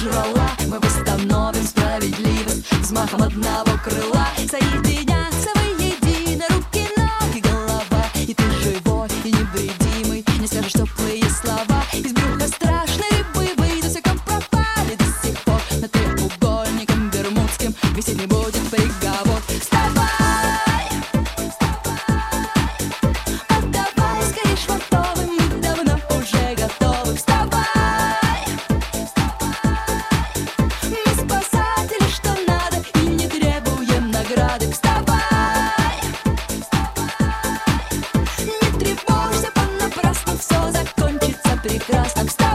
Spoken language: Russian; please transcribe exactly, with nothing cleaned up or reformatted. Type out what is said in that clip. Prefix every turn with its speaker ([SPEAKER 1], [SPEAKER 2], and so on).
[SPEAKER 1] сожрала. Мы восстановим справедливость взмахом одного крыла. Соединятся воедино руки, ноги, голова. И ты живой и невредимый, не скажешь теплые слова. Из брюха страшной рыбы выйдут, все как пропали до сих пор. Над треугольником бермудским висеть не будет приговор. Вставай, отдавай скорее швартовым, мы давно уже готовы. Вставай, мы спасатели, что надо, и не требуем награды. Вставай, не тревожься понапрасну, все закончится прекрасно. Вставай.